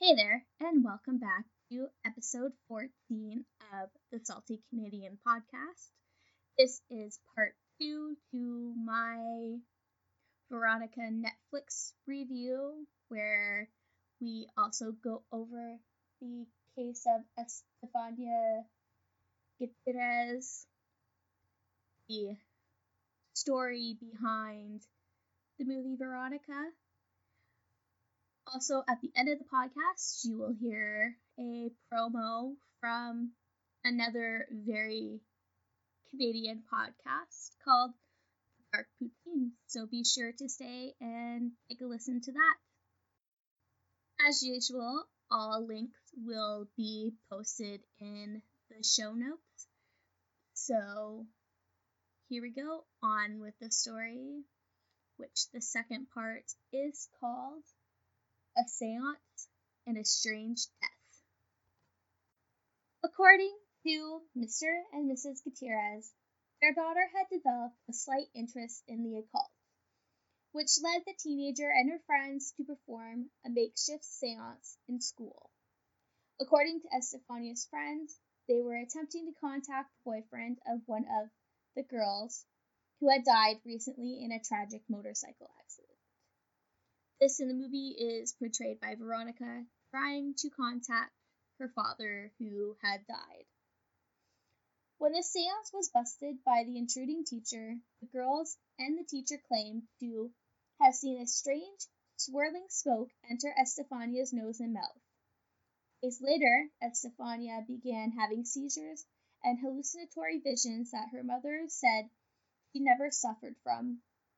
Hey there, and welcome back to episode 14 of the Salty Canadian podcast. This is part 2 to my Veronica Netflix review, where we also go over the case of Estefania Gutierrez, the story behind the movie Veronica. Also, at the end of the podcast, you will hear a promo from another very Canadian podcast called Dark Poutine. So be sure to stay and take a listen to that. As usual, all links will be posted in the show notes. So here we go, on with the story, which the second part is called A Seance and a Strange Death. According to Mr. and Mrs. Gutierrez, their daughter had developed a slight interest in the occult, which led the teenager and her friends to perform a makeshift seance in school. According to Estefania's friends, they were attempting to contact the boyfriend of one of the girls who had died recently in a tragic motorcycle accident. This in the movie is portrayed by Veronica trying to contact her father who had died. When the seance was busted by the intruding teacher, the girls and the teacher claimed to have seen a strange, swirling smoke enter Estefania's nose and mouth. Days later, Estefania began having seizures and hallucinatory visions that her mother said she never suffered from.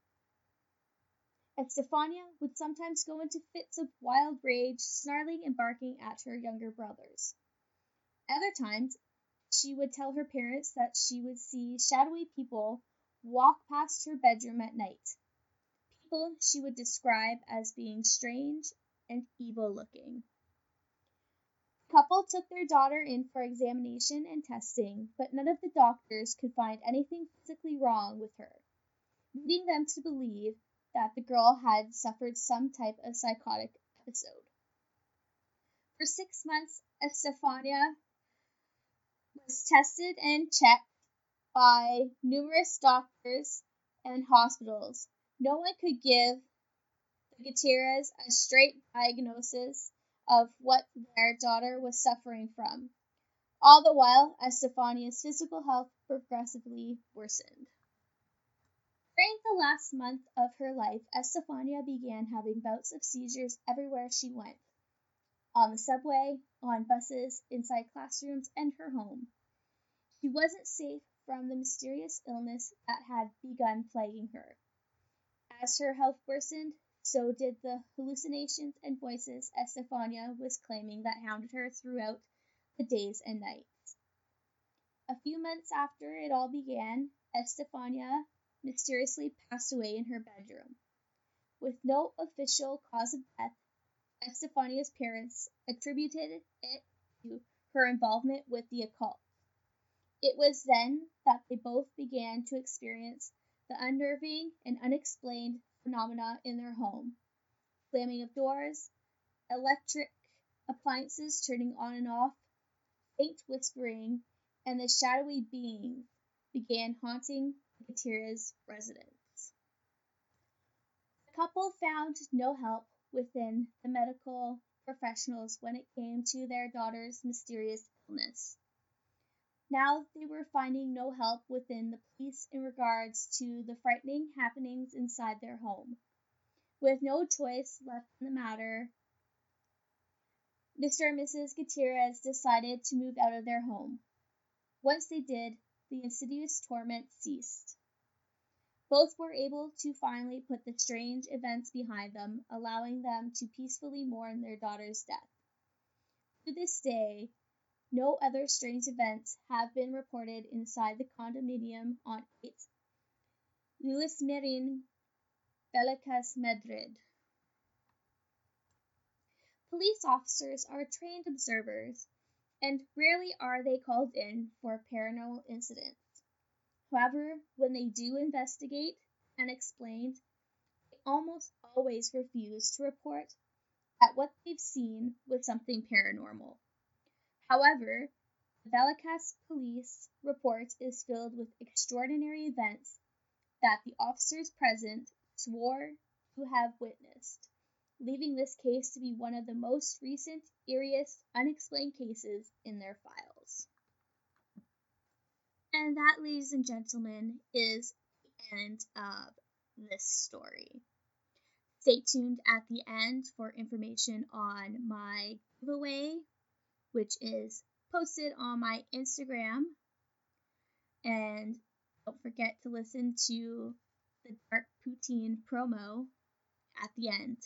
Estefania would sometimes go into fits of wild rage, snarling and barking at her younger brothers. Other times, she would tell her parents that she would see shadowy people walk past her bedroom at night. People she would describe as being strange and evil-looking. The couple took their daughter in for examination and testing, but none of the doctors could find anything physically wrong with her, leading them to believe that the girl had suffered some type of psychotic episode. For 6 months, Estefania was tested and checked by numerous doctors and hospitals. No one could give the Gutierrez a straight diagnosis of what their daughter was suffering from. All the while, Estefania's physical health progressively worsened. During the last month of her life, Estefania began having bouts of seizures everywhere she went. On the subway, on buses, inside classrooms, and her home. She wasn't safe from the mysterious illness that had begun plaguing her. As her health worsened, so did the hallucinations and voices Estefania was claiming that hounded her throughout the days and nights. A few months after it all began, Estefania mysteriously passed away in her bedroom. With no official cause of death, Estefania's parents attributed it to her involvement with the occult. It was then that they both began to experience the unnerving and unexplained phenomena in their home. Slamming of doors, electric appliances turning on and off, faint whispering, and the shadowy beings began haunting the Gutierrez residence. The couple found no help within the medical professionals when it came to their daughter's mysterious illness. Now they were finding no help within the police in regards to the frightening happenings inside their home. With no choice left in the matter, Mr. and Mrs. Gutierrez decided to move out of their home. Once they did, the insidious torment ceased. Both were able to finally put the strange events behind them, allowing them to peacefully mourn their daughter's death. To this day, no other strange events have been reported inside the condominium on 8 Luis Marin Velicas, Madrid. Police officers are trained observers, and rarely are they called in for paranormal incidents. However, when they do investigate and explain, they almost always refuse to report at what they've seen with something paranormal. However, the Vallecas police report is filled with extraordinary events that the officers present swore to have witnessed, leaving this case to be one of the most recent, eeriest, unexplained cases in their files. And that, ladies and gentlemen, is the end of this story. Stay tuned at the end for information on my giveaway, which is posted on my Instagram. And don't forget to listen to the Dark Poutine promo at the end.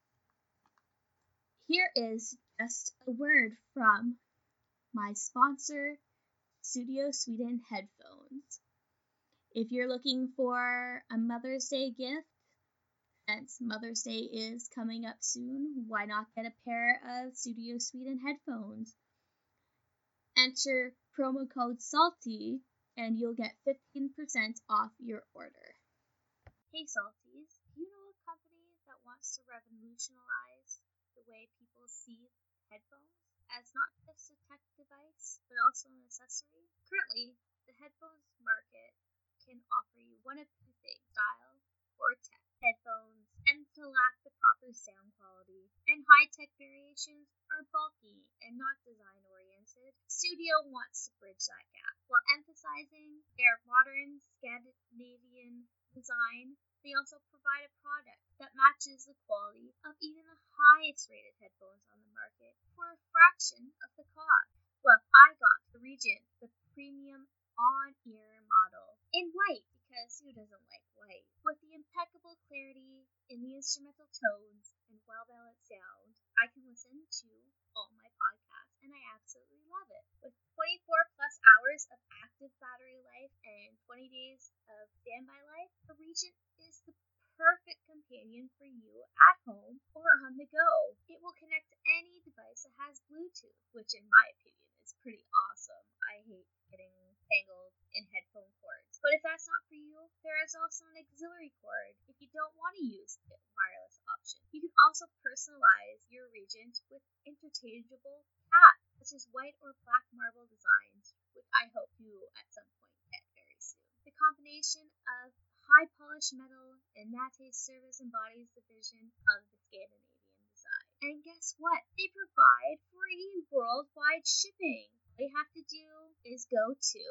Here is just a word from my sponsor, Studio Sweden Headphones. If you're looking for a Mother's Day gift, since Mother's Day is coming up soon, why not get a pair of Studio Sweden headphones? Enter promo code SALTY and you'll get 15% off your order. Hey Salties, do you know a company that wants to revolutionize the way people see headphones as not just a tech device, but also an accessory? Currently, the headphones market can offer you one of two things: style or tech. Headphones tend to lack the proper sound quality, and high-tech variations are bulky and not design-oriented. Studio wants to bridge that gap. While emphasizing their modern Scandinavian design, they also provide a product that matches the quality of even the highest-rated headphones on the market for a fraction of the cost. Well, I got the Regent, the premium on-ear model, in white, because who doesn't like white? With the impeccable clarity in the instrumental tones and well-balanced sound, I can listen to all my podcasts, and I absolutely love it. With 24 plus hours of active battery life and 20 days of standby life, the Regent is the perfect companion for you at home or on the go. It will connect to any device that has Bluetooth, which in my opinion is pretty awesome. I hate getting tangled in headphone cords. But if that's not for you, there is also an auxiliary cord if you don't want to use the wireless option. You can also personalize your Regent with interchangeable caps, such as white or black marble designs, which I hope you at some point get very soon. The combination of high polished metal and matte service embodies the vision of the Scandinavian design. And guess what? They provide free worldwide shipping. All you have to do is go to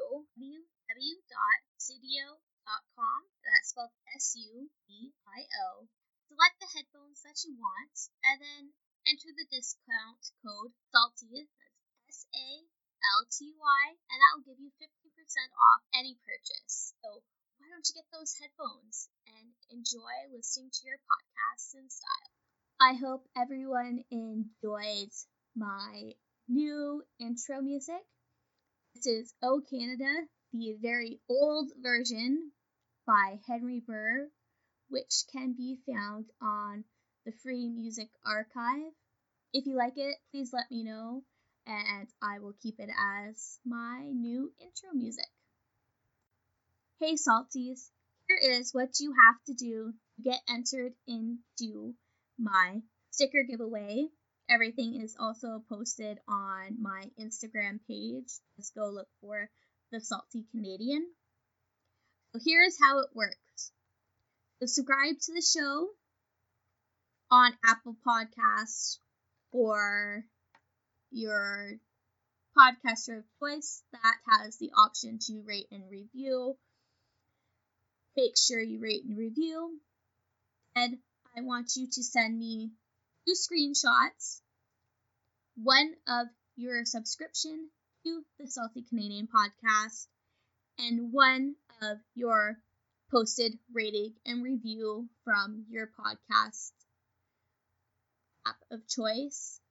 www.studio.com, that's spelled SUDIO, select the headphones that you want, and then enter the discount code SALTY, that's SALTY, and that will give you 15% off any purchase. So why don't you get those headphones and enjoy listening to your podcasts in style? I hope everyone enjoyed my new intro music. This is O Canada, the very old version by Henry Burr, which can be found on the Free Music Archive. If you like it, please let me know, and I will keep it as my new intro music. Hey Salties, here is what you have to do to get entered into my sticker giveaway. Everything is also posted on my Instagram page. Just go look for The Salty Canadian. So here's how it works. Subscribe to the show on Apple Podcasts or your podcaster of choice that has the option to rate and review. Make sure you rate and review. And I want you to send me 2 screenshots, one of your subscription to the Salty Canadian podcast, and one of your posted rating and review from your podcast app of choice.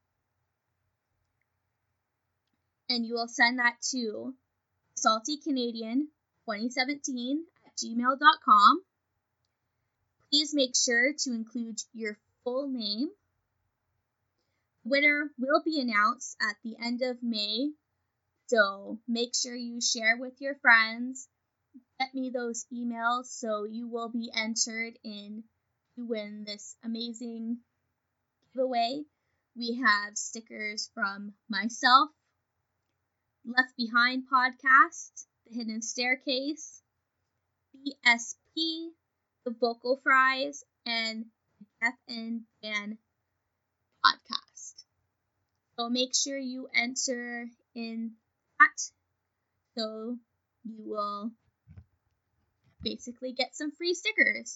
And you will send that to saltycanadian2017@gmail.com. Please make sure to include your full name. Winner will be announced at the end of May, so make sure you share with your friends. Get me those emails so you will be entered in to win this amazing giveaway, we have stickers from myself, Left Behind Podcast, The Hidden Staircase, BSP, The Vocal Fries, and Jeff and Dan Podcast. So make sure you enter in that so you will basically get some free stickers.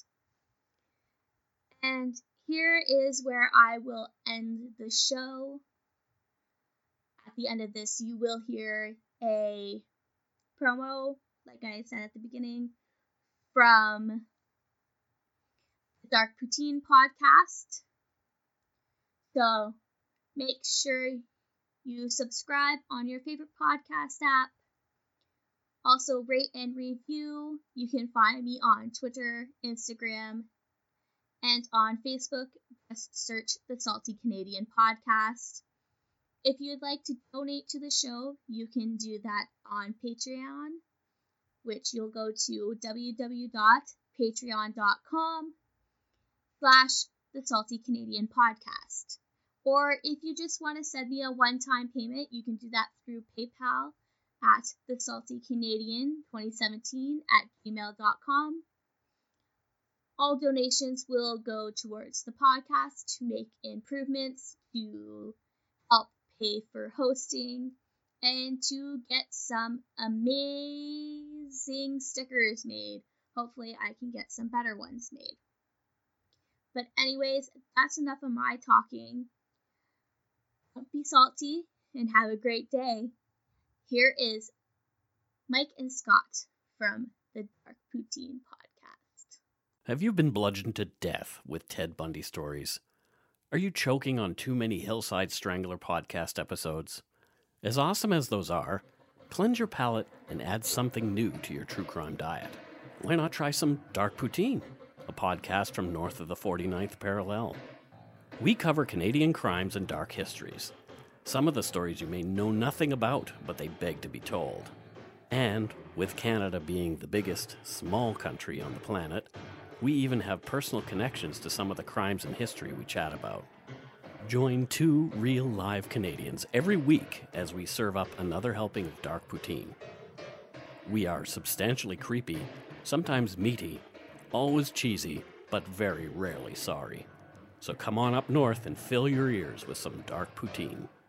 And here is where I will end the show. At the end of this, you will hear a promo, like I said at the beginning, from the Dark Poutine Podcast. So make sure you subscribe on your favorite podcast app. Also, rate and review. You can find me on Twitter, Instagram, and on Facebook. Just search the Salty Canadian Podcast. If you'd like to donate to the show, you can do that on Patreon, which you'll go to www.patreon.com/the Salty Canadian Podcast. Or if you just want to send me a one-time payment, you can do that through PayPal at thesaltycanadian2017@gmail.com. All donations will go towards the podcast to make improvements, to help pay for hosting, and to get some amazing stickers made. Hopefully I can get some better ones made. But anyways, that's enough of my talking. Don't be salty and have a great day. Here is Mike and Scott from the Dark Poutine Podcast. Have you been bludgeoned to death with Ted Bundy stories? Are you choking on too many Hillside Strangler podcast episodes? As awesome as those are, cleanse your palate and add something new to your true crime diet. Why not try some Dark Poutine, a podcast from north of the 49th parallel? We cover Canadian crimes and dark histories. Some of the stories you may know nothing about, but they beg to be told. And, with Canada being the biggest small country on the planet, we even have personal connections to some of the crimes and history we chat about. Join two real live Canadians every week as we serve up another helping of Dark Poutine. We are substantially creepy, sometimes meaty, always cheesy, but very rarely sorry. So come on up north and fill your ears with some Dark Poutine.